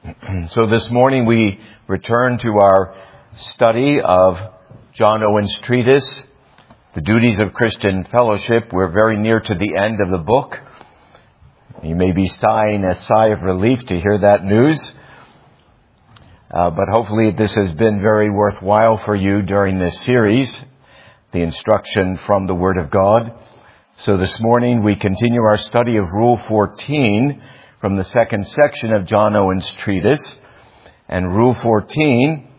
So this morning we return to our study of John Owen's treatise, The Duties of Christian Fellowship. We're very near to the end of the book. You may be sighing a sigh of relief to hear that news. But hopefully this has been very worthwhile for you during this series, the instruction from the Word of God. So this morning we continue our study of Rule 14 from the second section of John Owen's treatise. And Rule 14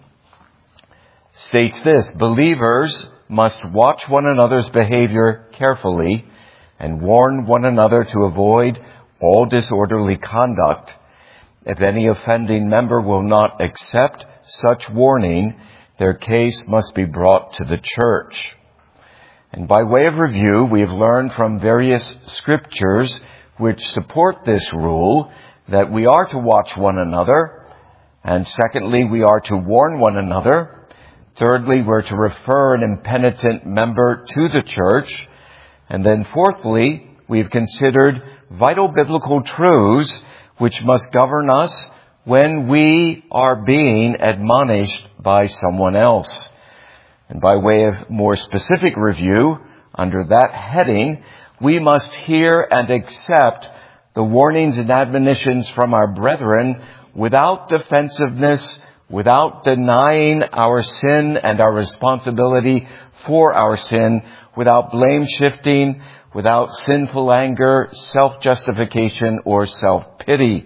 states this: believers must watch one another's behavior carefully and warn one another to avoid all disorderly conduct. If any offending member will not accept such warning, their case must be brought to the church. And by way of review, we have learned from various scriptures which support this rule that we are to watch one another. And secondly, we are to warn one another. Thirdly, we're to refer an impenitent member to the church. And then fourthly, we've considered vital biblical truths which must govern us when we are being admonished by someone else. And by way of more specific review, under that heading, we must hear and accept the warnings and admonitions from our brethren without defensiveness, without denying our sin and our responsibility for our sin, without blame shifting, without sinful anger, self-justification, or self-pity.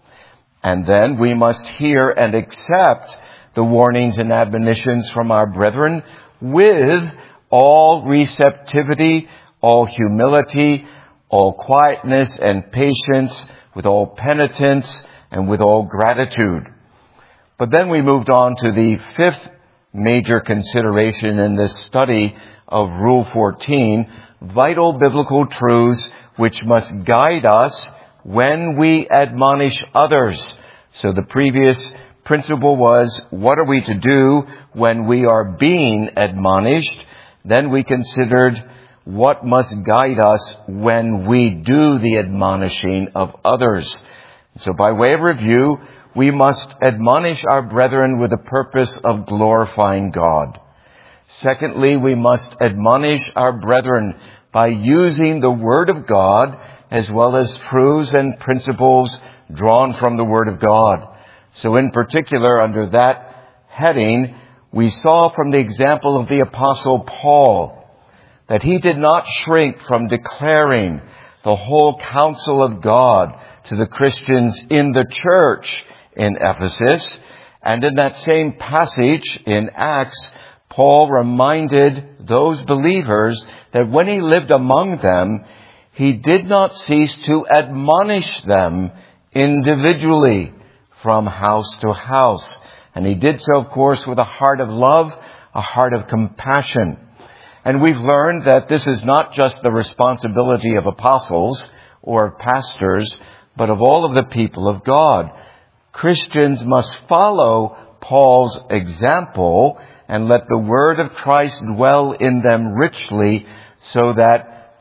And then we must hear and accept the warnings and admonitions from our brethren with all receptivity, all humility, all quietness and patience, with all penitence and with all gratitude. But then we moved on to the fifth major consideration in this study of Rule 14, vital biblical truths which must guide us when we admonish others. So the previous principle was, what are we to do when we are being admonished? Then we considered what must guide us when we do the admonishing of others. So by way of review, we must admonish our brethren with the purpose of glorifying God. Secondly, we must admonish our brethren by using the Word of God as well as truths and principles drawn from the Word of God. So in particular, under that heading, we saw from the example of the Apostle Paul that he did not shrink from declaring the whole counsel of God to the Christians in the church in Ephesus. And in that same passage in Acts, Paul reminded those believers that when he lived among them, he did not cease to admonish them individually from house to house. And he did so, of course, with a heart of love, a heart of compassion. And we've learned that this is not just the responsibility of apostles or pastors, but of all of the people of God. Christians must follow Paul's example and let the word of Christ dwell in them richly so that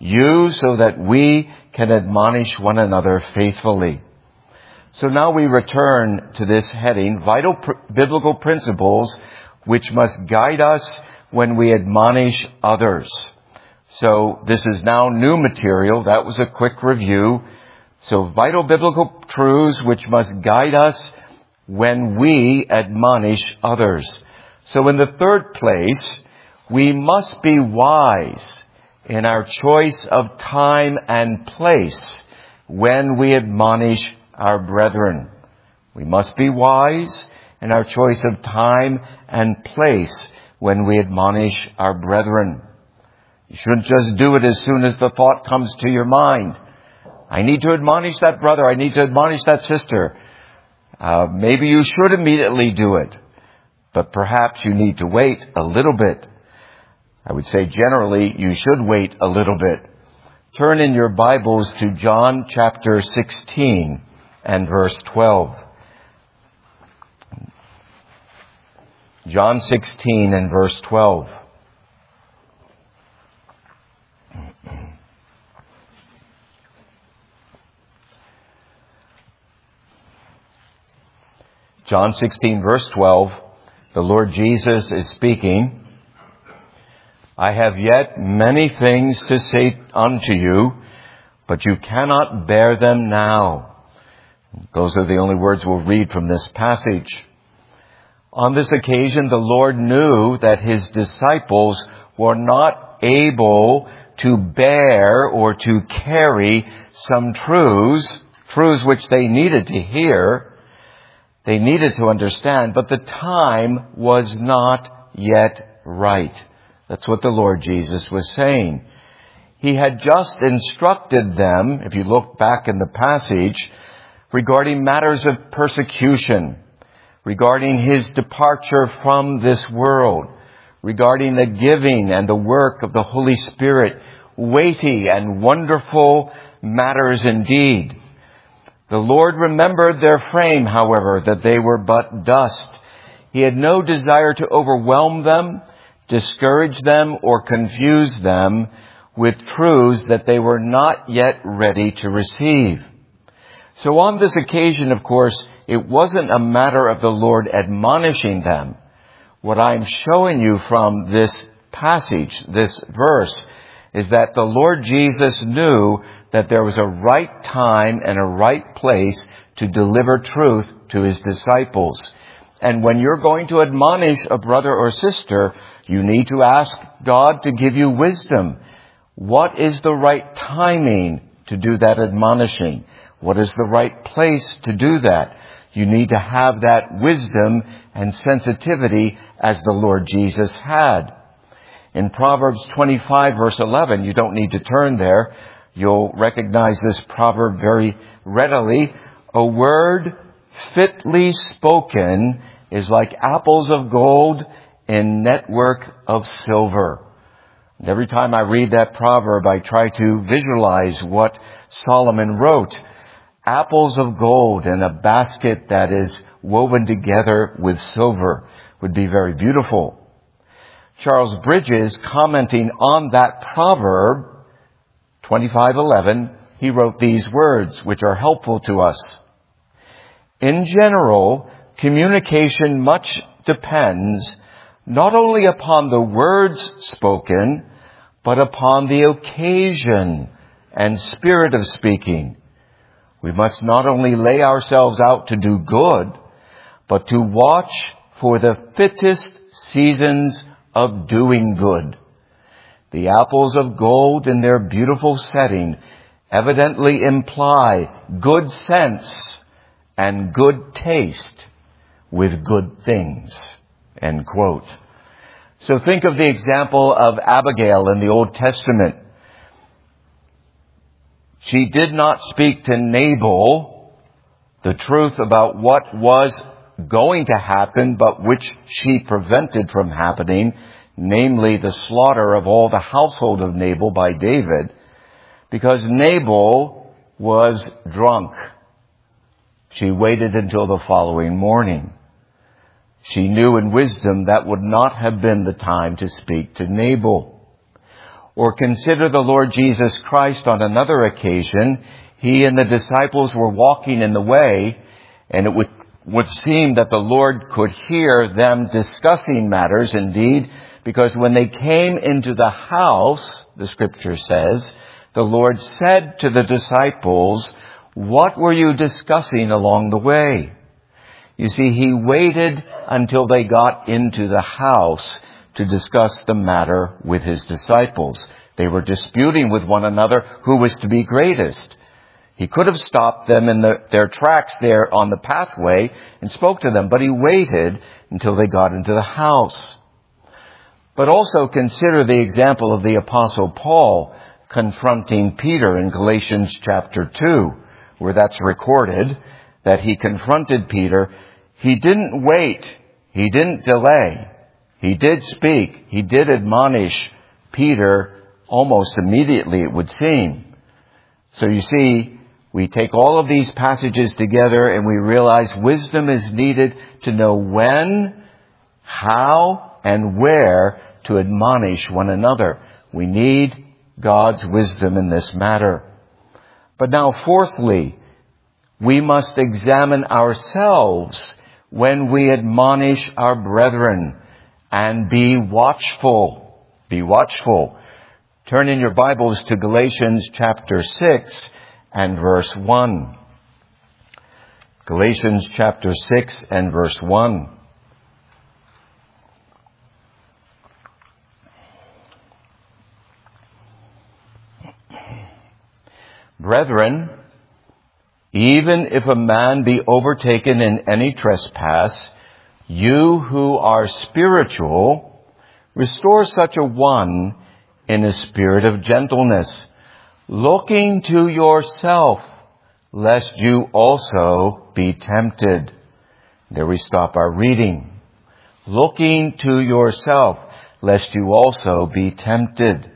we can admonish one another faithfully. So now we return to this heading, vital biblical principles which must guide us when we admonish others. So this is now new material. That was a quick review. So vital biblical truths which must guide us when we admonish others. So in the third place, we must be wise in our choice of time and place when we admonish our brethren. We must be wise in our choice of time and place when we admonish our brethren. You shouldn't just do it as soon as the thought comes to your mind. I need to admonish that brother. I need to admonish that sister. Maybe you should immediately do it, but perhaps you need to wait a little bit. I would say generally you should wait a little bit. Turn in your Bibles to John chapter 16 and verse 12. John 16 and verse 12. John 16, verse 12, the Lord Jesus is speaking. I have yet many things to say unto you, but you cannot bear them now. Those are the only words we'll read from this passage. On this occasion, the Lord knew that his disciples were not able to bear or to carry some truths which they needed to hear, they needed to understand, but the time was not yet right. That's what the Lord Jesus was saying. He had just instructed them, if you look back in the passage, regarding matters of persecution, regarding his departure from this world, regarding the giving and the work of the Holy Spirit, weighty and wonderful matters indeed. The Lord remembered their frame, however, that they were but dust. He had no desire to overwhelm them, discourage them, or confuse them with truths that they were not yet ready to receive. So on this occasion, of course, it wasn't a matter of the Lord admonishing them. What I'm showing you from this passage, this verse, is that the Lord Jesus knew that there was a right time and a right place to deliver truth to his disciples. And when you're going to admonish a brother or sister, you need to ask God to give you wisdom. What is the right timing to do that admonishing? What is the right place to do that? You need to have that wisdom and sensitivity as the Lord Jesus had. In Proverbs 25, verse 11, you don't need to turn there. You'll recognize this proverb very readily. A word fitly spoken is like apples of gold in network of silver. And every time I read that proverb, I try to visualize what Solomon wrote. Apples of gold in a basket that is woven together with silver would be very beautiful. Charles Bridges, commenting on that proverb, 25:11, he wrote these words, which are helpful to us. In general, communication much depends not only upon the words spoken, but upon the occasion and spirit of speaking. We must not only lay ourselves out to do good, but to watch for the fittest seasons of doing good. The apples of gold in their beautiful setting evidently imply good sense and good taste with good things. End quote. So think of the example of Abigail in the Old Testament. She did not speak to Nabal the truth about what was going to happen, but which she prevented from happening, namely the slaughter of all the household of Nabal by David, because Nabal was drunk. She waited until the following morning. She knew in wisdom that would not have been the time to speak to Nabal. Or consider the Lord Jesus Christ on another occasion. He and the disciples were walking in the way, and it would seem that the Lord could hear them discussing matters indeed, because when they came into the house, the scripture says, the Lord said to the disciples, "What were you discussing along the way?" You see, he waited until they got into the house to discuss the matter with his disciples. They were disputing with one another who was to be greatest. He could have stopped them in their tracks there on the pathway and spoke to them, but he waited until they got into the house. But also consider the example of the Apostle Paul confronting Peter in Galatians chapter 2, where that's recorded, that he confronted Peter. He didn't wait. He didn't delay. He did speak. He did admonish Peter almost immediately, it would seem. So you see, we take all of these passages together and we realize wisdom is needed to know when, how, and where to admonish one another. We need God's wisdom in this matter. But now, fourthly, we must examine ourselves when we admonish our brethren, and be watchful. Be watchful. Turn in your Bibles to Galatians chapter 6 and verse 1. Galatians chapter 6 and verse 1. Brethren, even if a man be overtaken in any trespass, you who are spiritual, restore such a one in a spirit of gentleness, looking to yourself, lest you also be tempted. There we stop our reading. Looking to yourself, lest you also be tempted.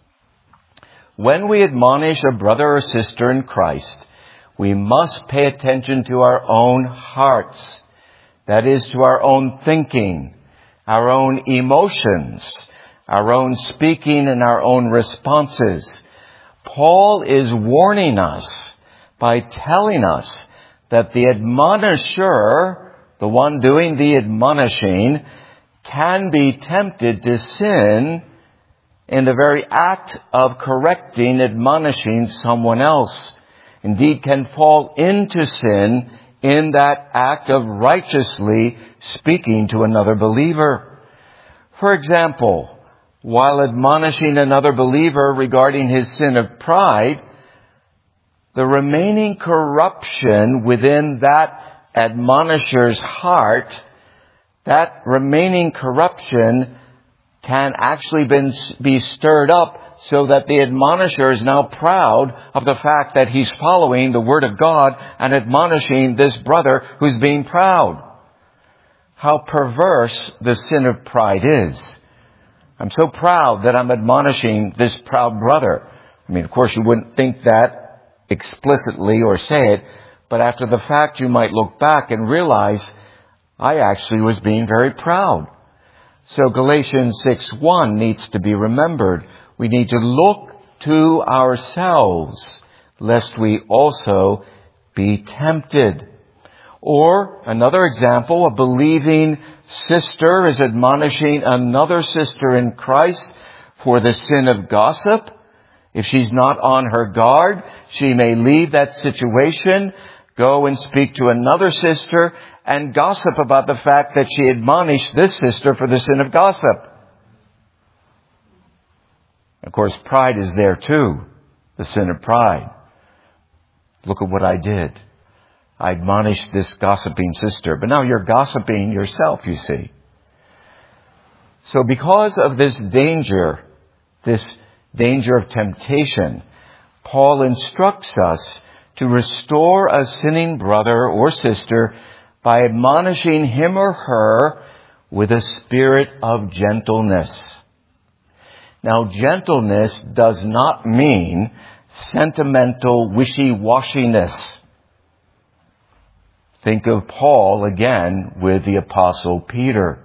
When we admonish a brother or sister in Christ, we must pay attention to our own hearts. That is, to our own thinking, our own emotions, our own speaking, and our own responses. Paul is warning us by telling us that the admonisher, the one doing the admonishing, can be tempted to sin in the very act of correcting, admonishing someone else. Indeed, can fall into sin in that act of righteously speaking to another believer. For example, while admonishing another believer regarding his sin of pride, the remaining corruption within that admonisher's heart, that remaining corruption can actually be stirred up so that the admonisher is now proud of the fact that he's following the Word of God and admonishing this brother who's being proud. How perverse the sin of pride is. I'm so proud that I'm admonishing this proud brother. I mean, of course, you wouldn't think that explicitly or say it, but after the fact you might look back and realize I actually was being very proud. So Galatians 6:1 needs to be remembered. We need to look to ourselves, lest we also be tempted. Or another example, a believing sister is admonishing another sister in Christ for the sin of gossip. If she's not on her guard, she may leave that situation, go and speak to another sister, and gossip about the fact that she admonished this sister for the sin of gossip. Of course, pride is there too, the sin of pride. Look at what I did. I admonished this gossiping sister, but now you're gossiping yourself, you see. So because of this danger of temptation, Paul instructs us to restore a sinning brother or sister by admonishing him or her with a spirit of gentleness. Now, gentleness does not mean sentimental wishy-washiness. Think of Paul again with the Apostle Peter.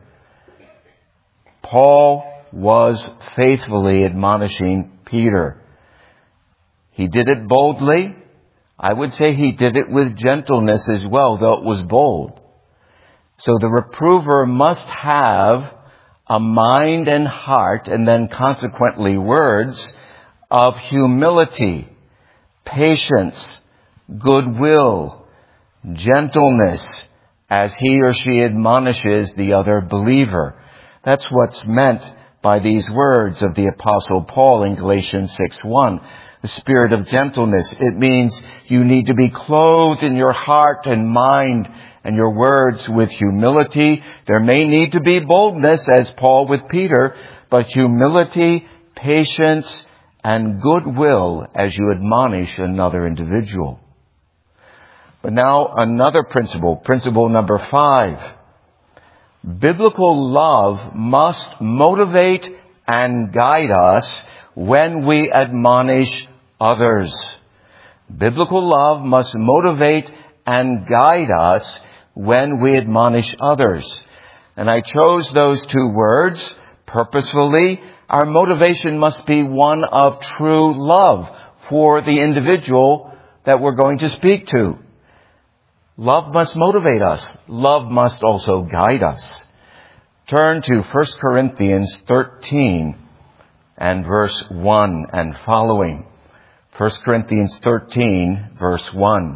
Paul was faithfully admonishing Peter. He did it boldly. I would say he did it with gentleness as well, though it was bold. So the reprover must have a mind and heart, and then consequently words, of humility, patience, goodwill, gentleness, as he or she admonishes the other believer. That's what's meant by these words of the Apostle Paul in Galatians 6:1. The spirit of gentleness. It means you need to be clothed in your heart and mind and your words with humility. There may need to be boldness, as Paul with Peter, but humility, patience, and goodwill as you admonish another individual. But now another principle number 5. Biblical love must motivate and guide us when we admonish others. Biblical love must motivate and guide us when we admonish others. And I chose those two words purposefully. Our motivation must be one of true love for the individual that we're going to speak to. Love must motivate us. Love must also guide us. Turn to 1 Corinthians 13 and verse 1 and following. 1 Corinthians 13, verse 1.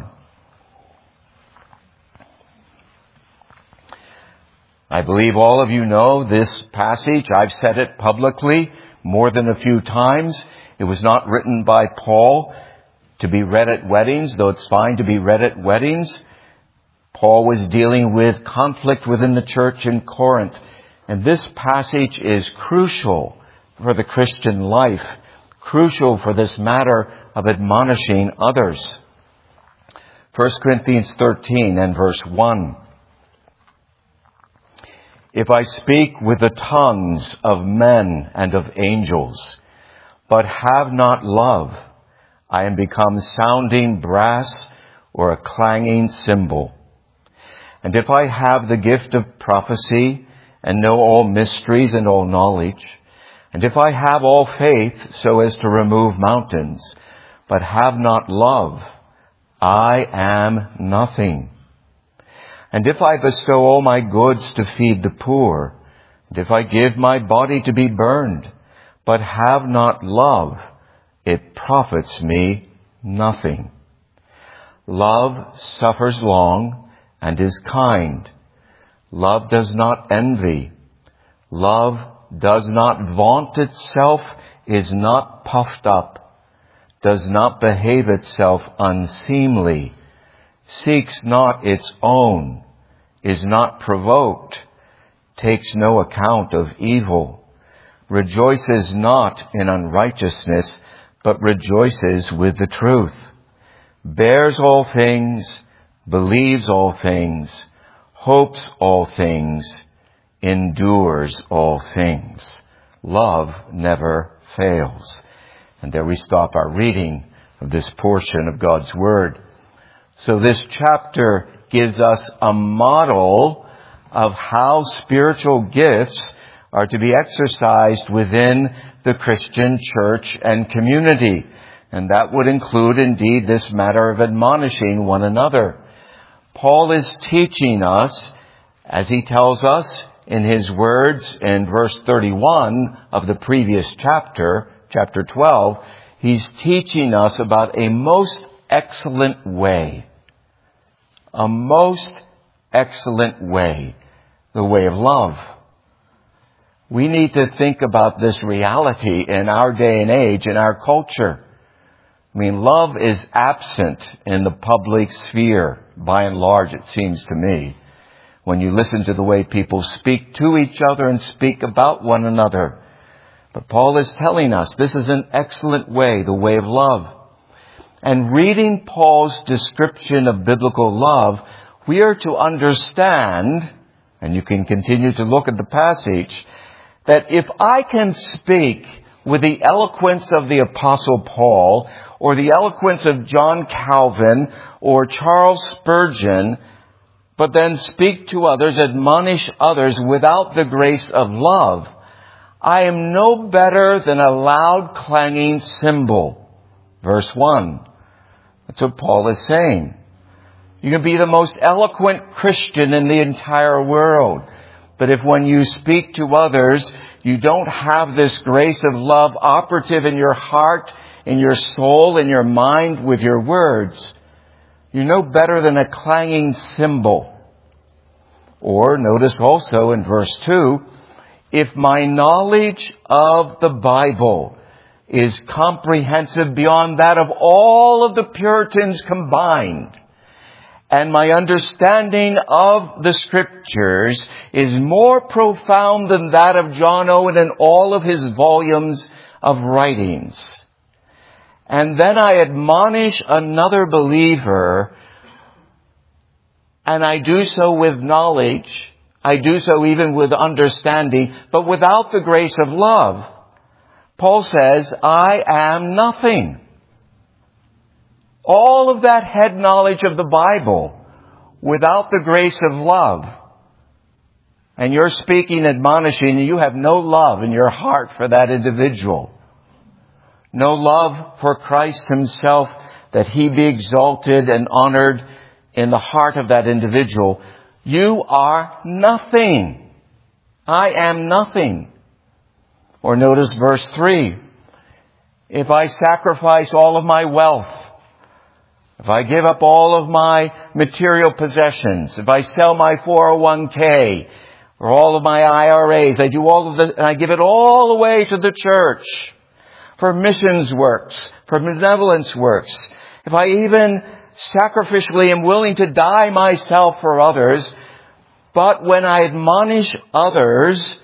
I believe all of you know this passage. I've said it publicly more than a few times. It was not written by Paul to be read at weddings, though it's fine to be read at weddings. Paul was dealing with conflict within the church in Corinth. And this passage is crucial for the Christian life, crucial for this matter of admonishing others. 1 Corinthians 13 and verse 1. If I speak with the tongues of men and of angels, but have not love, I am become sounding brass or a clanging cymbal. And if I have the gift of prophecy and know all mysteries and all knowledge, and if I have all faith so as to remove mountains, but have not love, I am nothing. And if I bestow all my goods to feed the poor, and if I give my body to be burned, but have not love, it profits me nothing. Love suffers long and is kind. Love does not envy. Love does not vaunt itself, is not puffed up, does not behave itself unseemly, seeks not its own, is not provoked, takes no account of evil, rejoices not in unrighteousness, but rejoices with the truth, bears all things, believes all things, hopes all things, endures all things. Love never fails. And there we stop our reading of this portion of God's Word. So this chapter gives us a model of how spiritual gifts are to be exercised within the Christian church and community. And that would include indeed this matter of admonishing one another. Paul is teaching us, as he tells us in his words in verse 31 of the previous chapter, chapter 12, he's teaching us about a most excellent way. A most excellent way. The way of love. We need to think about this reality in our day and age, in our culture. I mean, love is absent in the public sphere, by and large, it seems to me. When you listen to the way people speak to each other and speak about one another. But Paul is telling us this is an excellent way, the way of love. And reading Paul's description of biblical love, we are to understand, and you can continue to look at the passage, that if I can speak with the eloquence of the Apostle Paul, or the eloquence of John Calvin, or Charles Spurgeon, but then speak to others, admonish others without the grace of love, I am no better than a loud clanging cymbal. Verse 1. That's what Paul is saying. You can be the most eloquent Christian in the entire world. But if when you speak to others, you don't have this grace of love operative in your heart, in your soul, in your mind, with your words, you're no better than a clanging cymbal. Or notice also in verse 2, if my knowledge of the Bible is comprehensive beyond that of all of the Puritans combined, and my understanding of the Scriptures is more profound than that of John Owen and all of his volumes of writings, and then I admonish another believer, and I do so with knowledge, I do so even with understanding, but without the grace of love, Paul says, I am nothing. All of that head knowledge of the Bible without the grace of love. And you're speaking, admonishing, and you have no love in your heart for that individual. No love for Christ himself, that he be exalted and honored in the heart of that individual, you are nothing. I am nothing. Or notice verse 3. If I sacrifice all of my wealth, if I give up all of my material possessions, if I sell my 401k or all of my IRAs, I do all of this, and I give it all away to the church for missions works, for benevolence works. If I even sacrificially am willing to die myself for others, but when I admonish others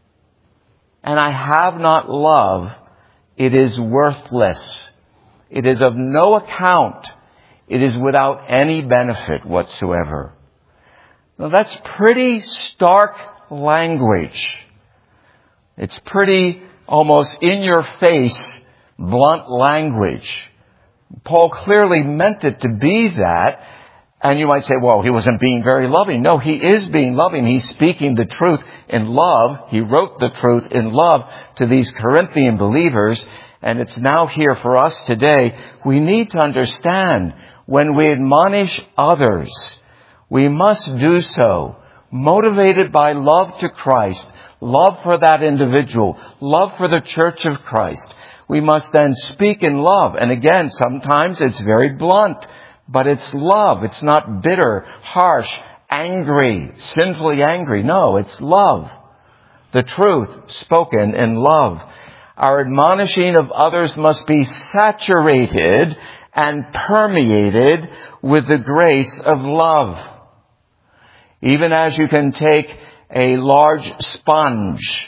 and I have not love, it is worthless. It is of no account. It is without any benefit whatsoever. Now that's pretty stark language. It's pretty almost in your face, blunt language. Paul clearly meant it to be that. And you might say, well, he wasn't being very loving. No, he is being loving. He's speaking the truth in love. He wrote the truth in love to these Corinthian believers. And it's now here for us today. We need to understand when we admonish others, we must do so motivated by love to Christ, love for that individual, love for the church of Christ. We must then speak in love. And again, sometimes it's very blunt, but it's love. It's not bitter, harsh, angry, sinfully angry. No, it's love. The truth spoken in love. Our admonishing of others must be saturated and permeated with the grace of love. Even as you can take a large sponge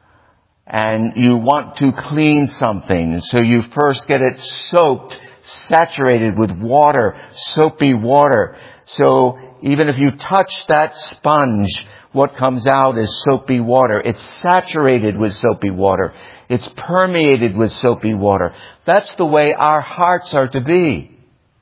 and you want to clean something, so you first get it soaked, saturated with water, soapy water. So even if you touch that sponge, what comes out is soapy water. It's saturated with soapy water. It's permeated with soapy water. That's the way our hearts are to be.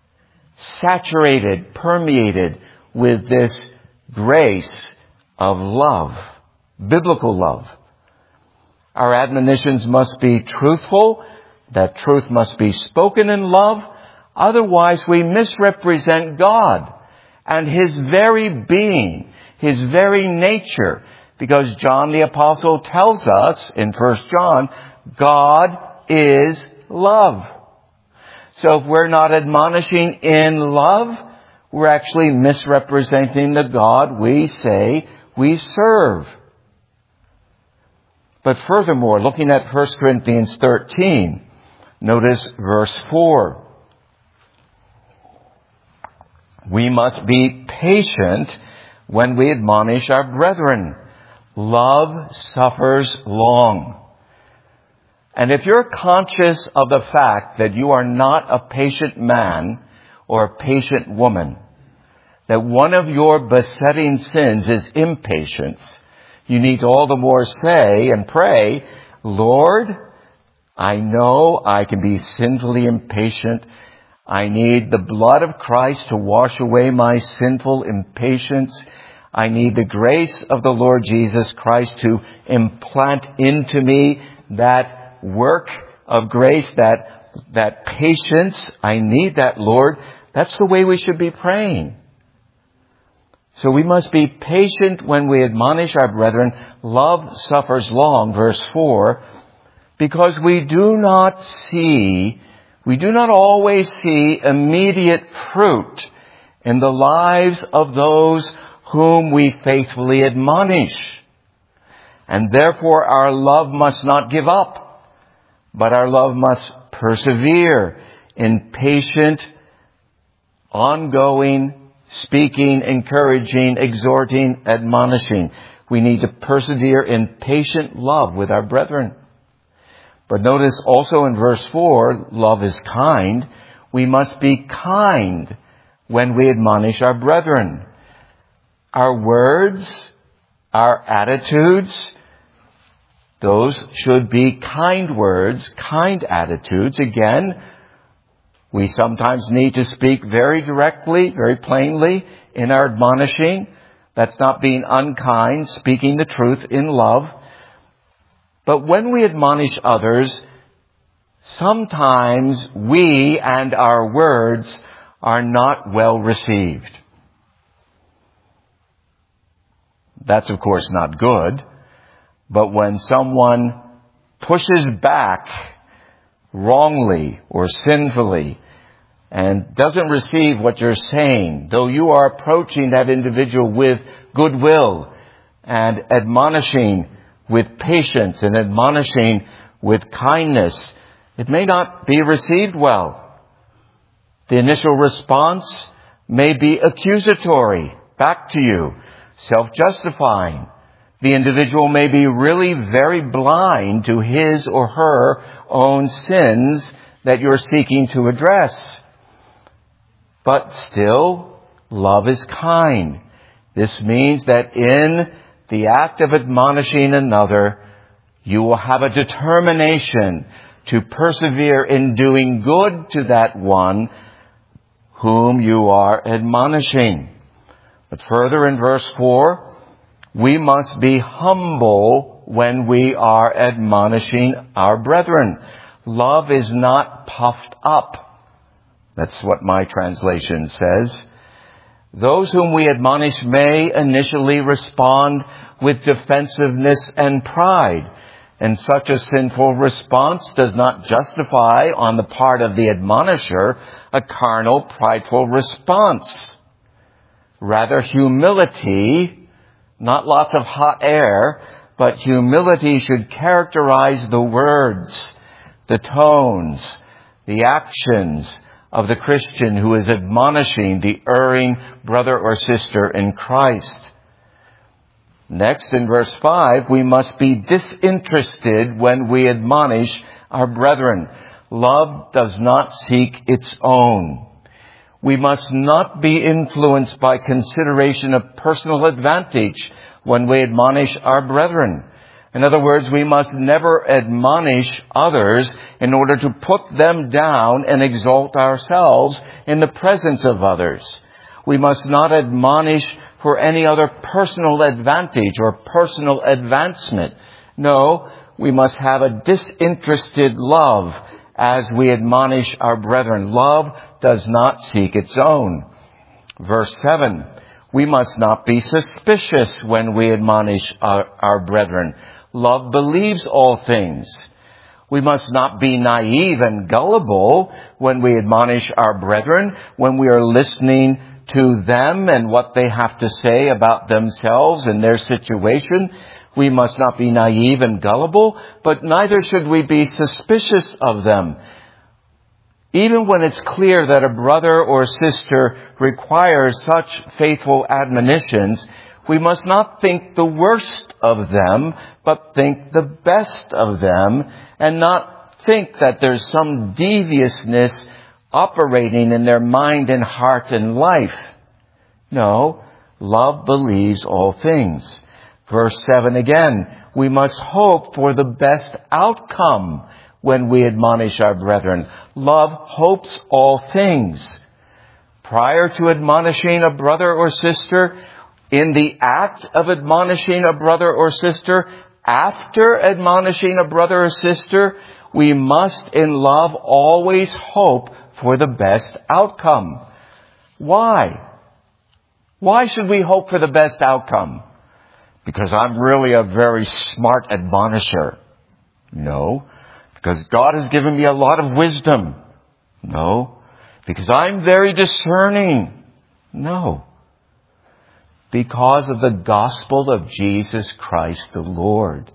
Saturated, permeated with this grace of love. Biblical love. Our admonitions must be truthful. That truth must be spoken in love. Otherwise, we misrepresent God and His very being, His very nature. Because John the Apostle tells us in 1 John, God is love. So if we're not admonishing in love, we're actually misrepresenting the God we say we serve. But furthermore, looking at 1 Corinthians 13, notice verse 4. We must be patient when we admonish our brethren. Love suffers long. And if you're conscious of the fact that you are not a patient man or a patient woman, that one of your besetting sins is impatience, you need to all the more say and pray, Lord, I know I can be sinfully impatient. I need the blood of Christ to wash away my sinful impatience. I need the grace of the Lord Jesus Christ to implant into me that work of grace, that patience. I need that, Lord. That's the way we should be praying. So we must be patient when we admonish our brethren. Love suffers long, verse 4, because we do not always see immediate fruit in the lives of those whom we faithfully admonish. And therefore our love must not give up, but our love must persevere in patient, ongoing, speaking, encouraging, exhorting, admonishing. We need to persevere in patient love with our brethren. But notice also in verse 4, love is kind. We must be kind when we admonish our brethren. Our words, our attitudes, those should be kind words, kind attitudes. Again, we sometimes need to speak very directly, very plainly in our admonishing. That's not being unkind, speaking the truth in love. But when we admonish others, sometimes we and our words are not well received. That's, of course, not good. But when someone pushes back wrongly or sinfully and doesn't receive what you're saying, though you are approaching that individual with goodwill and admonishing with patience and admonishing with kindness, it may not be received well. The initial response may be accusatory back to you, self-justifying. The individual may be really very blind to his or her own sins that you're seeking to address. But still, love is kind. This means that in the act of admonishing another, you will have a determination to persevere in doing good to that one whom you are admonishing. But further in verse 4, we must be humble when we are admonishing our brethren. Love is not puffed up. That's what my translation says. Those whom we admonish may initially respond with defensiveness and pride. And such a sinful response does not justify on the part of the admonisher a carnal, prideful response. Rather, humility, not lots of hot air, but humility should characterize the words, the tones, the actions of the Christian who is admonishing the erring brother or sister in Christ. Next, in verse 5, we must be disinterested when we admonish our brethren. Love does not seek its own. We must not be influenced by consideration of personal advantage when we admonish our brethren. In other words, we must never admonish others in order to put them down and exalt ourselves in the presence of others. We must not admonish for any other personal advantage or personal advancement. No, we must have a disinterested love as we admonish our brethren. Love does not seek its own. Verse 7, we must not be suspicious when we admonish our brethren. Love believes all things. We must not be naive and gullible when we admonish our brethren, when we are listening to them and what they have to say about themselves and their situation. We must not be naive and gullible, but neither should we be suspicious of them. Even when it's clear that a brother or sister requires such faithful admonitions, we must not think the worst of them, but think the best of them, and not think that there's some deviousness operating in their mind and heart and life. No, love believes all things. Verse 7 again, we must hope for the best outcome when we admonish our brethren. Love hopes all things. Prior to admonishing a brother or sister, in the act of admonishing a brother or sister, after admonishing a brother or sister, we must in love always hope for the best outcome. Why? Why should we hope for the best outcome? Because I'm really a very smart admonisher? No. Because God has given me a lot of wisdom? No. Because I'm very discerning? No. Because of the gospel of Jesus Christ the Lord.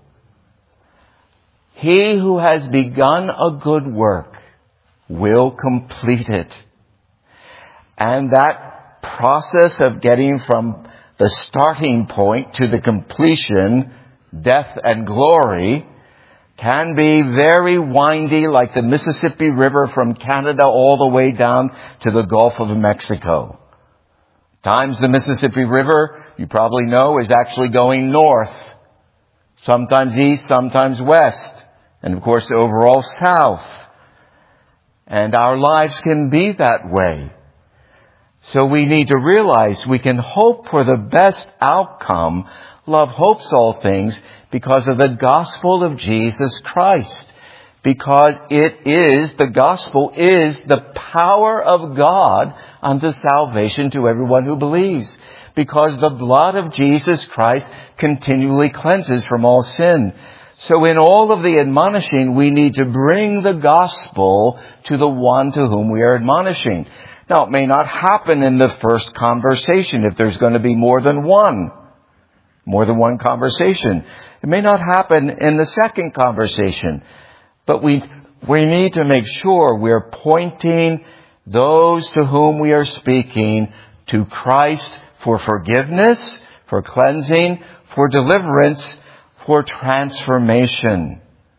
He who has begun a good work will complete it. And that process of getting from the starting point to the completion, death and glory, can be very windy, like the Mississippi River from Canada all the way down to the Gulf of Mexico. Times the Mississippi River, you probably know, is actually going north. Sometimes east, sometimes west. And of course, overall south. And our lives can be that way. So we need to realize we can hope for the best outcome. Love hopes all things because of the gospel of Jesus Christ. Because the gospel is the power of God unto salvation to everyone who believes. because the blood of Jesus Christ continually cleanses from all sin. So in all of the admonishing, we need to bring the gospel to the one to whom we are admonishing. Now, it may not happen in the first conversation if there's going to be more than one conversation. It may not happen in the second conversation. But we need to make sure we're pointing those to whom we are speaking to Christ for forgiveness, for cleansing, for deliverance, for transformation.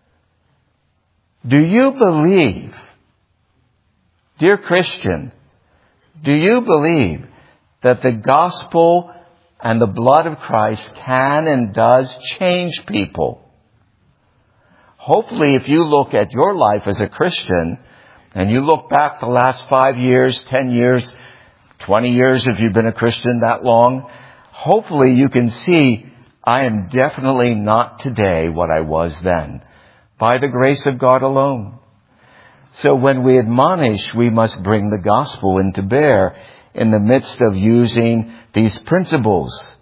Do you believe, dear Christian, do you believe that the gospel and the blood of Christ can and does change people? Hopefully, if you look at your life as a Christian, and you look back the last 5 years, 10 years, 20 years if you've been a Christian that long, hopefully you can see, I am definitely not today what I was then, by the grace of God alone. So when we admonish, we must bring the gospel into bear in the midst of using these principles.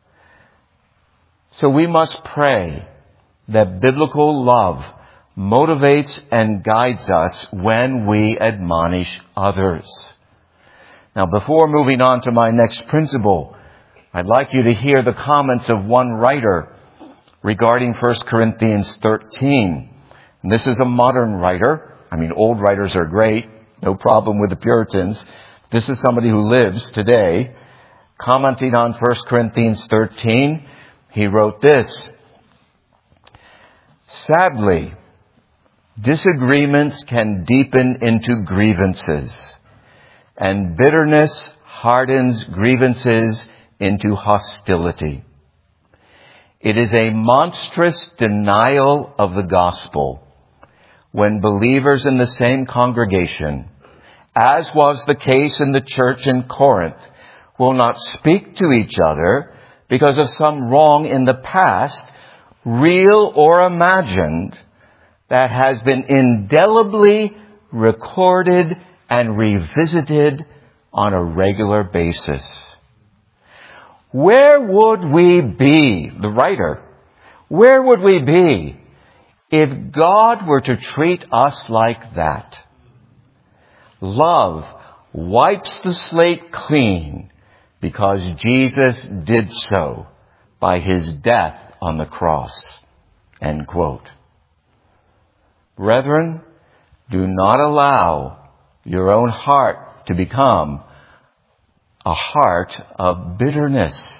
So we must pray that biblical love motivates and guides us when we admonish others. Now, before moving on to my next principle, I'd like you to hear the comments of one writer regarding 1 Corinthians 13. And this is a modern writer. Old writers are great. No problem with the Puritans. This is somebody who lives today. Commenting on 1 Corinthians 13, he wrote this: "Sadly, disagreements can deepen into grievances, and bitterness hardens grievances into hostility. It is a monstrous denial of the gospel when believers in the same congregation, as was the case in the church in Corinth, will not speak to each other because of some wrong in the past, real or imagined, that has been indelibly recorded and revisited on a regular basis." Where would we be, the writer, where would we be if God were to treat us like that? Love wipes the slate clean because Jesus did so by his death on the cross. End quote. Brethren, do not allow your own heart to become a heart of bitterness,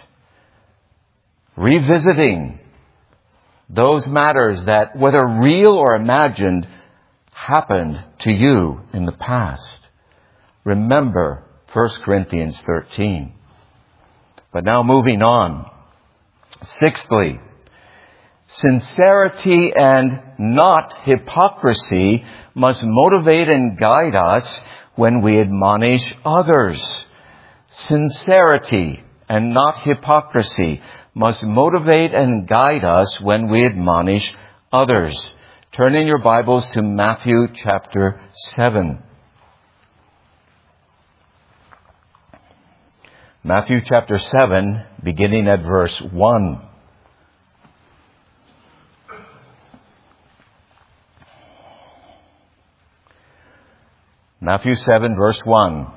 revisiting those matters that, whether real or imagined, happened to you in the past. Remember 1 Corinthians 13. But now moving on. Sixthly, sincerity and not hypocrisy must motivate and guide us when we admonish others. Sincerity and not hypocrisy must motivate and guide us when we admonish others. Turn in your Bibles to Matthew chapter 7. Matthew chapter 7, beginning at verse 1. Matthew 7, verse 1.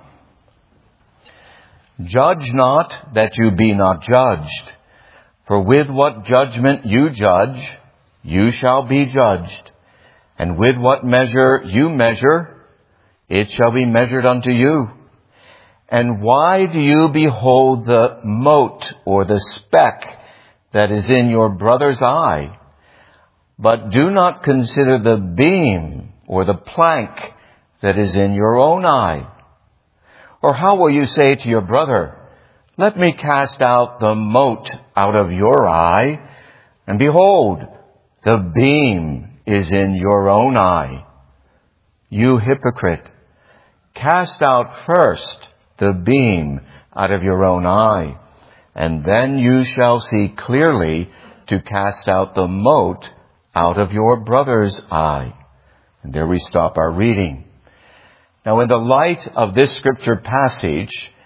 "Judge not that you be not judged. For with what judgment you judge, you shall be judged. And with what measure you measure, it shall be measured unto you. And why do you behold the mote or the speck that is in your brother's eye, but do not consider the beam or the plank that is in your own eye? Or how will you say to your brother, 'Let me cast out the mote out of your eye,' and behold, the beam is in your own eye? You hypocrite, cast out first the beam out of your own eye, and then you shall see clearly to cast out the mote out of your brother's eye." And there we stop our reading. Now, in the light of this scripture passage,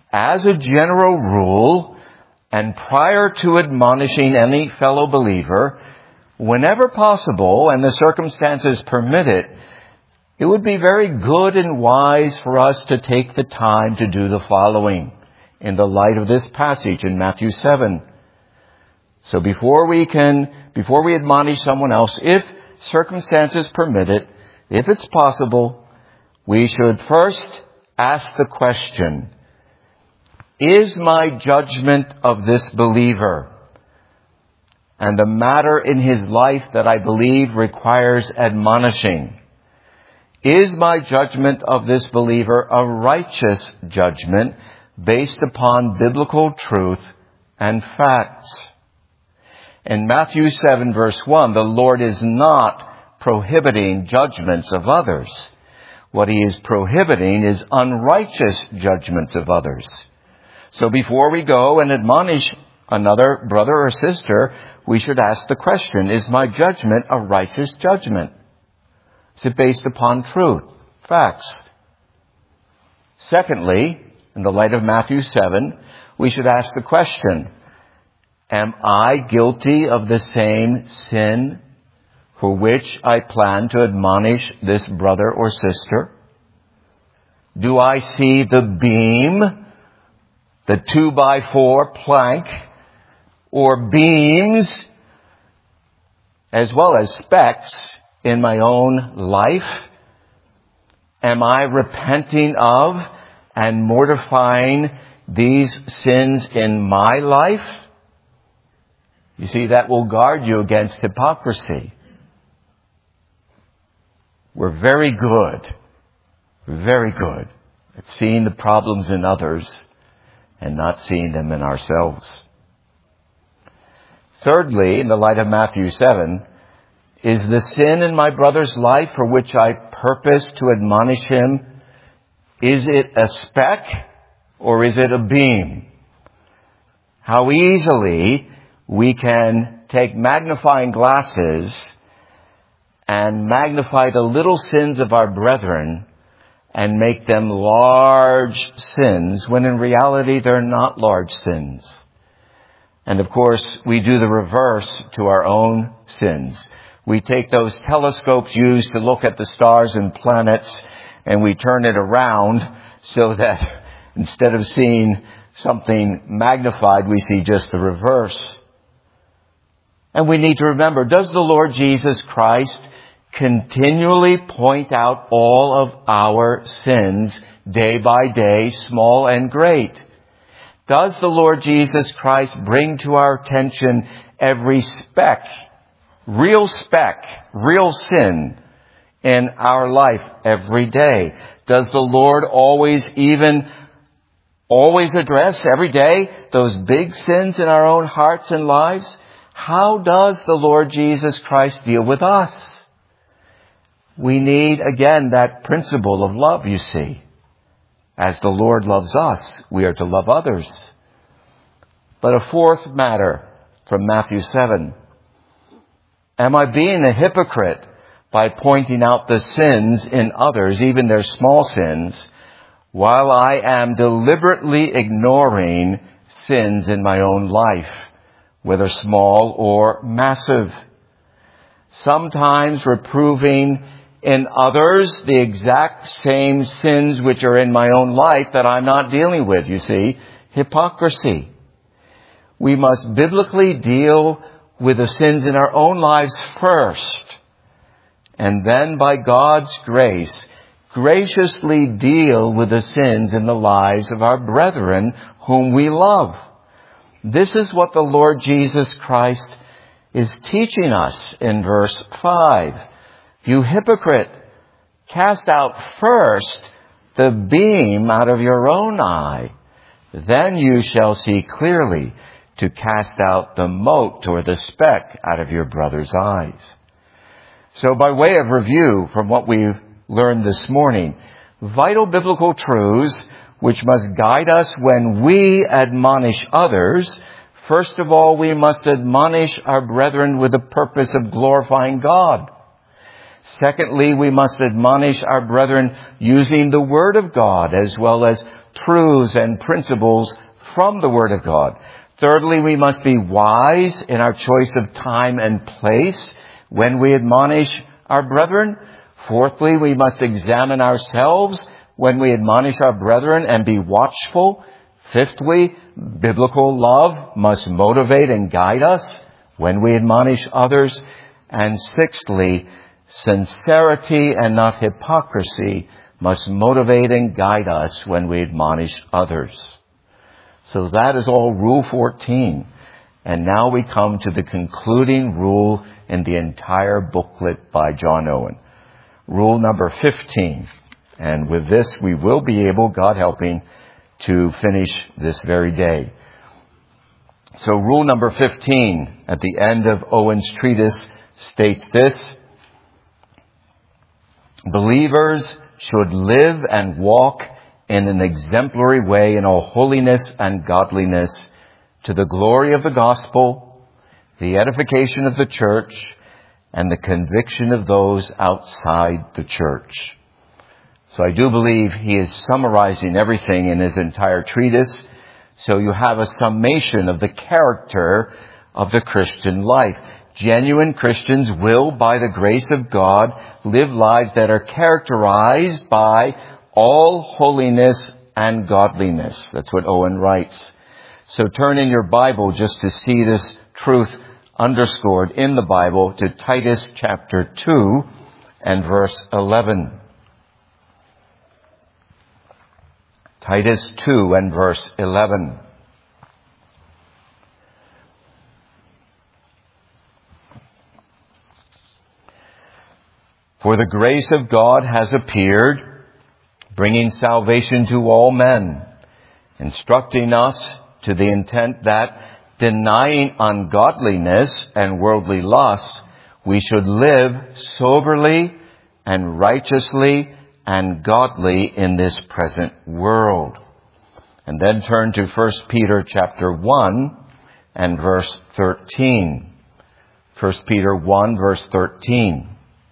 as a general rule, and prior to admonishing any fellow believer, whenever possible and the circumstances permit it, it would be very good and wise for us to take the time to do the following in the light of this passage in Matthew 7. So before we admonish someone else, if circumstances permit it, if it's possible, we should first ask the question, is my judgment of this believer and the matter in his life that I believe requires admonishing, is my judgment of this believer a righteous judgment based upon biblical truth and facts? In Matthew 7 verse 1, the Lord is not prohibiting judgments of others. What he is prohibiting is unrighteous judgments of others. So before we go and admonish another brother or sister, we should ask the question, is my judgment a righteous judgment? Is it based upon truth, facts? Secondly, in the light of Matthew 7, we should ask the question, am I guilty of the same sin for which I plan to admonish this brother or sister? Do I see the beam, the 2x4 plank, or beams, as well as specks in my own life? Am I repenting of and mortifying these sins in my life? You see, that will guard you against hypocrisy. We're very good at seeing the problems in others and not seeing them in ourselves. Thirdly, in the light of Matthew 7, is the sin in my brother's life for which I purpose to admonish him, is it a speck or is it a beam? How easily we can take magnifying glasses and magnify the little sins of our brethren and make them large sins, when in reality they're not large sins. And of course, we do the reverse to our own sins. We take those telescopes used to look at the stars and planets, and we turn it around so that instead of seeing something magnified, we see just the reverse. And we need to remember, does the Lord Jesus Christ continually point out all of our sins day by day, small and great? Does the Lord Jesus Christ bring to our attention every speck, real sin in our life every day? Does the Lord always address every day those big sins in our own hearts and lives? How does the Lord Jesus Christ deal with us? We need, again, that principle of love, you see. As the Lord loves us, we are to love others. But a fourth matter from Matthew 7. Am I being a hypocrite by pointing out the sins in others, even their small sins, while I am deliberately ignoring sins in my own life, whether small or massive? Sometimes reproving in others the exact same sins which are in my own life that I'm not dealing with, you see. Hypocrisy. We must biblically deal with the sins in our own lives first, and then by God's grace, graciously deal with the sins in the lives of our brethren whom we love. This is what the Lord Jesus Christ is teaching us in verse 5. You hypocrite, cast out first the beam out of your own eye. Then you shall see clearly to cast out the mote or the speck out of your brother's eyes. So by way of review from what we've learned this morning, vital biblical truths which must guide us when we admonish others. First of all, we must admonish our brethren with the purpose of glorifying God. Secondly, we must admonish our brethren using the Word of God as well as truths and principles from the Word of God. Thirdly, we must be wise in our choice of time and place when we admonish our brethren. Fourthly, we must examine ourselves when we admonish our brethren and be watchful. Fifthly, biblical love must motivate and guide us when we admonish others. And sixthly, sincerity and not hypocrisy must motivate and guide us when we admonish others. So that is all Rule 14. And now we come to the concluding rule in the entire booklet by John Owen. Rule number 15. And with this, we will be able, God helping, to finish this very day. So rule number 15 at the end of Owen's treatise states this: believers should live and walk in an exemplary way in all holiness and godliness to the glory of the gospel, the edification of the church, and the conviction of those outside the church. So I do believe he is summarizing everything in his entire treatise. So you have a summation of the character of the Christian life. Genuine Christians will, by the grace of God, live lives that are characterized by all holiness and godliness. That's what Owen writes. So turn in your Bible just to see this truth underscored in the Bible to Titus chapter 2 and verse 11. Titus 2 and verse 11. For the grace of God has appeared, bringing salvation to all men, instructing us to the intent that, denying ungodliness and worldly lusts, we should live soberly and righteously and godly in this present world. And then turn to 1 Peter chapter 1 and verse 13. 1 Peter 1 verse 13.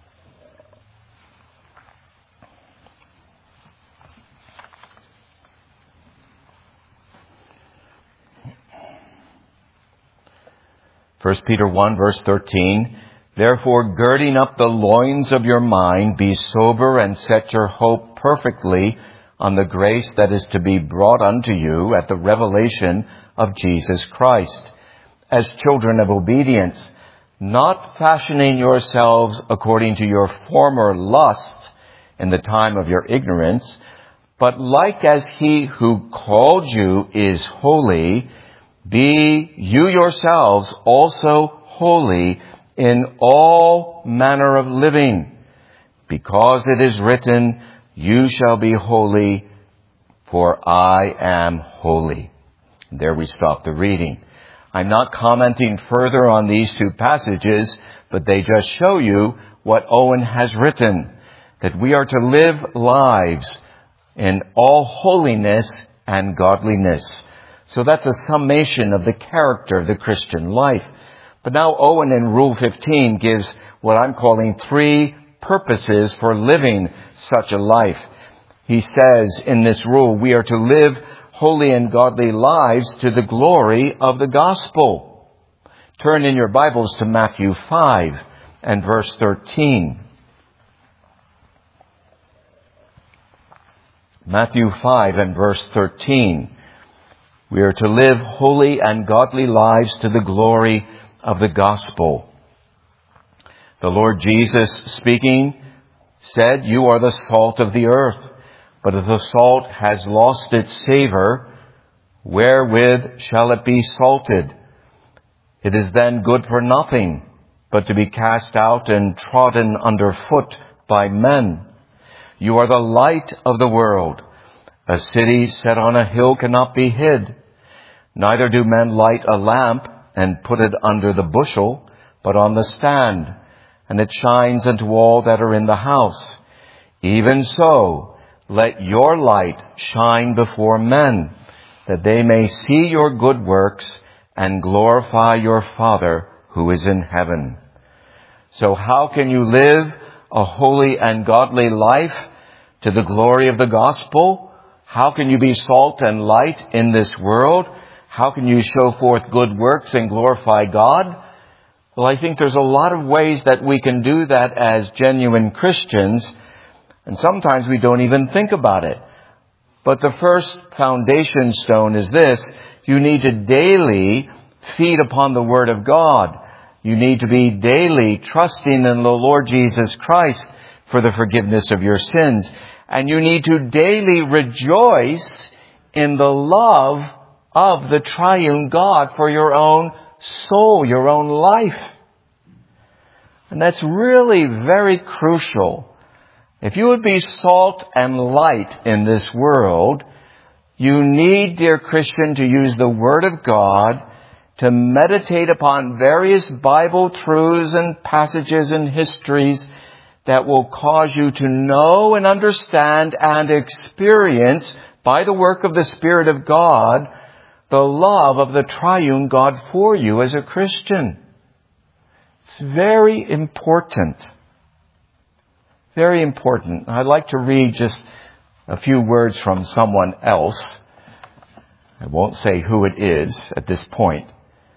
First Peter 1 verse 13, therefore girding up the loins of your mind, be sober and set your hope perfectly on the grace that is to be brought unto you at the revelation of Jesus Christ, as children of obedience, not fashioning yourselves according to your former lusts in the time of your ignorance, but like as he who called you is holy, be you yourselves also holy in all manner of living, because it is written, you shall be holy, for I am holy. There we stop the reading. I'm not commenting further on these two passages, but they just show you what Owen has written, that we are to live lives in all holiness and godliness. So that's a summation of the character of the Christian life. But now Owen in Rule 15 gives what I'm calling 3 purposes for living such a life. He says in this rule, we are to live holy and godly lives to the glory of the gospel. Turn in your Bibles to Matthew 5 and verse 13. Matthew 5 and verse 13. We are to live holy and godly lives to the glory of the gospel. The Lord Jesus speaking said, you are the salt of the earth, but if the salt has lost its savor, wherewith shall it be salted? It is then good for nothing, but to be cast out and trodden under foot by men. You are the light of the world. A city set on a hill cannot be hid. Neither do men light a lamp and put it under the bushel, but on the stand, and it shines unto all that are in the house. Even so, let your light shine before men, that they may see your good works and glorify your Father who is in heaven. So how can you live a holy and godly life to the glory of the gospel? How can you be salt and light in this world? How can you show forth good works and glorify God? Well, I think there's a lot of ways that we can do that as genuine Christians, and sometimes we don't even think about it. But the first foundation stone is this: you need to daily feed upon the Word of God. You need to be daily trusting in the Lord Jesus Christ for the forgiveness of your sins. And you need to daily rejoice in the love of the triune God for your own soul, your own life. And that's really very crucial. If you would be salt and light in this world, you need, dear Christian, to use the Word of God to meditate upon various Bible truths and passages and histories that will cause you to know and understand and experience, by the work of the Spirit of God, the love of the triune God for you as a Christian. It's very important. Very important. I'd like to read just a few words from someone else. I won't say who it is at this point.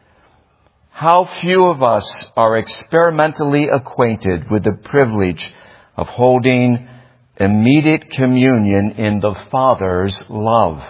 How few of us are experimentally acquainted with the privilege of holding immediate communion in the Father's love.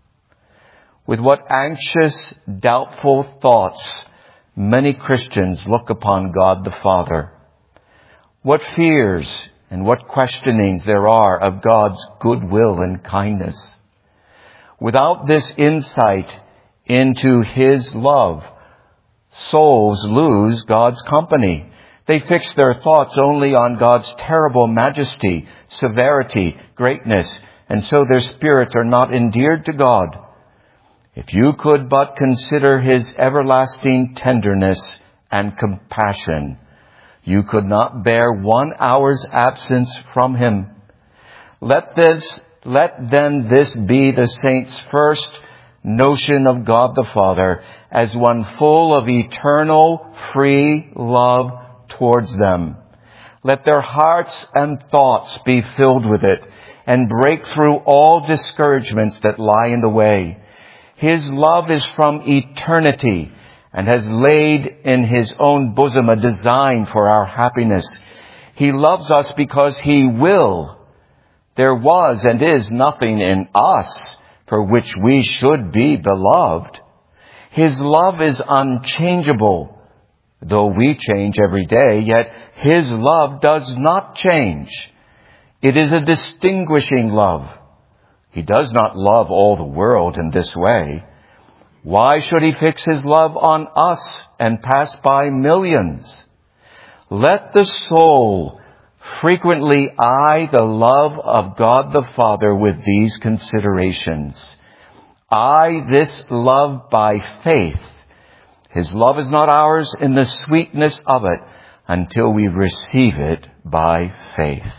With what anxious, doubtful thoughts many Christians look upon God the Father. What fears and what questionings there are of God's goodwill and kindness. Without this insight into His love, souls lose God's company. They fix their thoughts only on God's terrible majesty, severity, greatness, and so their spirits are not endeared to God. If you could but consider His everlasting tenderness and compassion, you could not bear 1 hour's absence from Him. Let then this be the saints' first notion of God the Father, as one full of eternal, free love towards them. Let their hearts and thoughts be filled with it, and break through all discouragements that lie in the way. His love is from eternity, and has laid in His own bosom a design for our happiness. He loves us because He will. There was and is nothing in us for which we should be beloved. His love is unchangeable. Though we change every day, yet His love does not change. It is a distinguishing love. He does not love all the world in this way. Why should He fix His love on us and pass by millions? Let the soul frequently eye the love of God the Father with these considerations. Eye this love by faith. His love is not ours in the sweetness of it until we receive it by faith.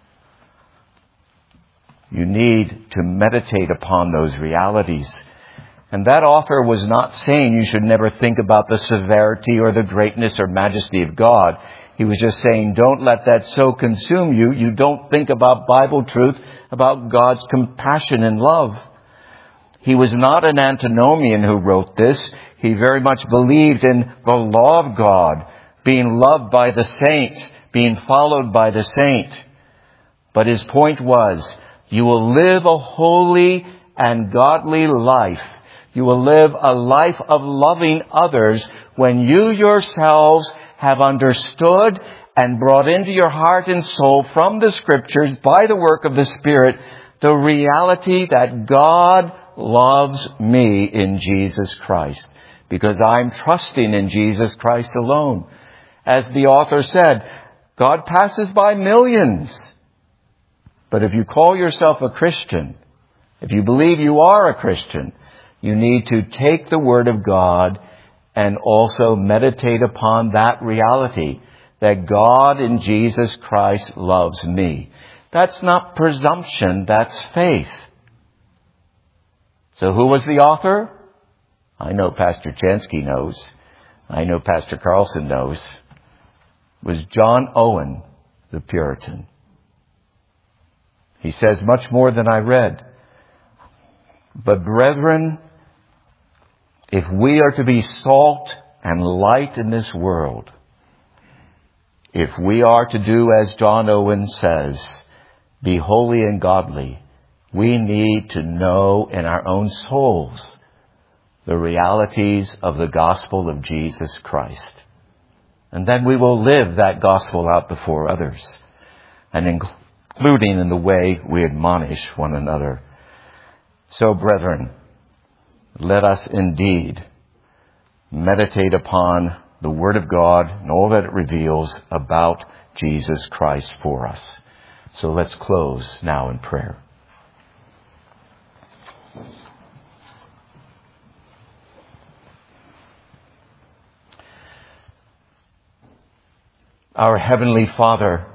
You need to meditate upon those realities. And that author was not saying you should never think about the severity or the greatness or majesty of God. He was just saying, don't let that so consume you. You don't think about Bible truth, about God's compassion and love. He was not an antinomian who wrote this. He very much believed in the law of God, being loved by the saint, being followed by the saint. But his point was, you will live a holy and godly life. You will live a life of loving others when you yourselves have understood and brought into your heart and soul from the Scriptures by the work of the Spirit the reality that God loves me in Jesus Christ, because I'm trusting in Jesus Christ alone. As the author said, God passes by millions. But if you call yourself a Christian, if you believe you are a Christian, you need to take the Word of God and also meditate upon that reality, that God in Jesus Christ loves me. That's not presumption, that's faith. So who was the author? I know Pastor Chansky knows. I know Pastor Carlson knows. It was John Owen, the Puritan. He says much more than I read. But brethren, if we are to be salt and light in this world, if we are to do as John Owen says, be holy and godly, we need to know in our own souls the realities of the gospel of Jesus Christ. And then we will live that gospel out before others, and including in the way we admonish one another. So, brethren, let us indeed meditate upon the Word of God and all that it reveals about Jesus Christ for us. So let's close now in prayer. Our Heavenly Father,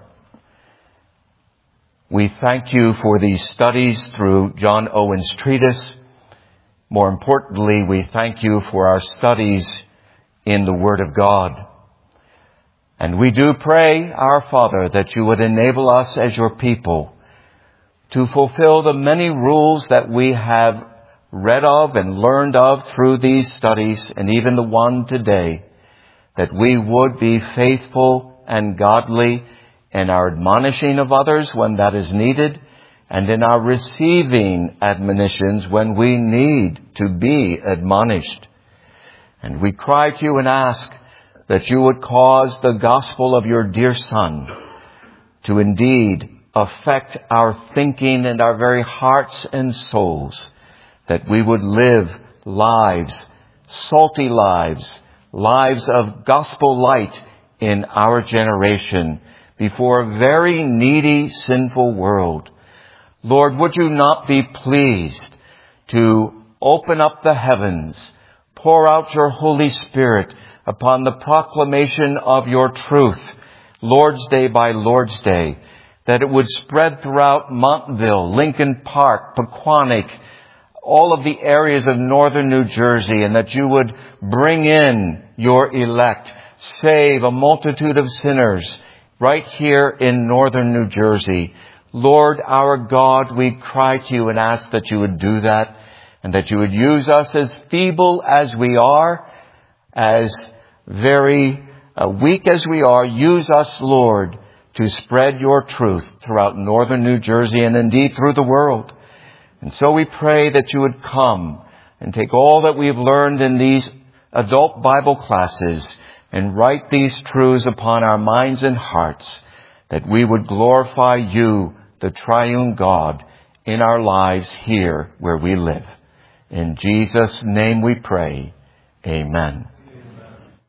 we thank you for these studies through John Owen's treatise. More importantly, we thank you for our studies in the Word of God. And we do pray, our Father, that you would enable us as your people to fulfill the many rules that we have read of and learned of through these studies, and even the one today, that we would be faithful and godly in our admonishing of others when that is needed, and in our receiving admonitions when we need to be admonished. And we cry to you and ask that you would cause the gospel of your dear Son to indeed affect our thinking and our very hearts and souls, that we would live lives, salty lives, lives of gospel light in our generation before a very needy, sinful world. Lord, would you not be pleased to open up the heavens, pour out your Holy Spirit upon the proclamation of your truth, Lord's Day by Lord's Day, that it would spread throughout Montville, Lincoln Park, Pequannock, all of the areas of northern New Jersey, and that you would bring in your elect, save a multitude of sinners right here in northern New Jersey. Lord, our God, we cry to you and ask that you would do that, and that you would use us as feeble as we are, as very weak as we are. Use us, Lord, to spread your truth throughout northern New Jersey and indeed through the world. And so we pray that you would come and take all that we've learned in these adult Bible classes and write these truths upon our minds and hearts, that we would glorify you, the triune God, in our lives here where we live. In Jesus' name we pray. Amen.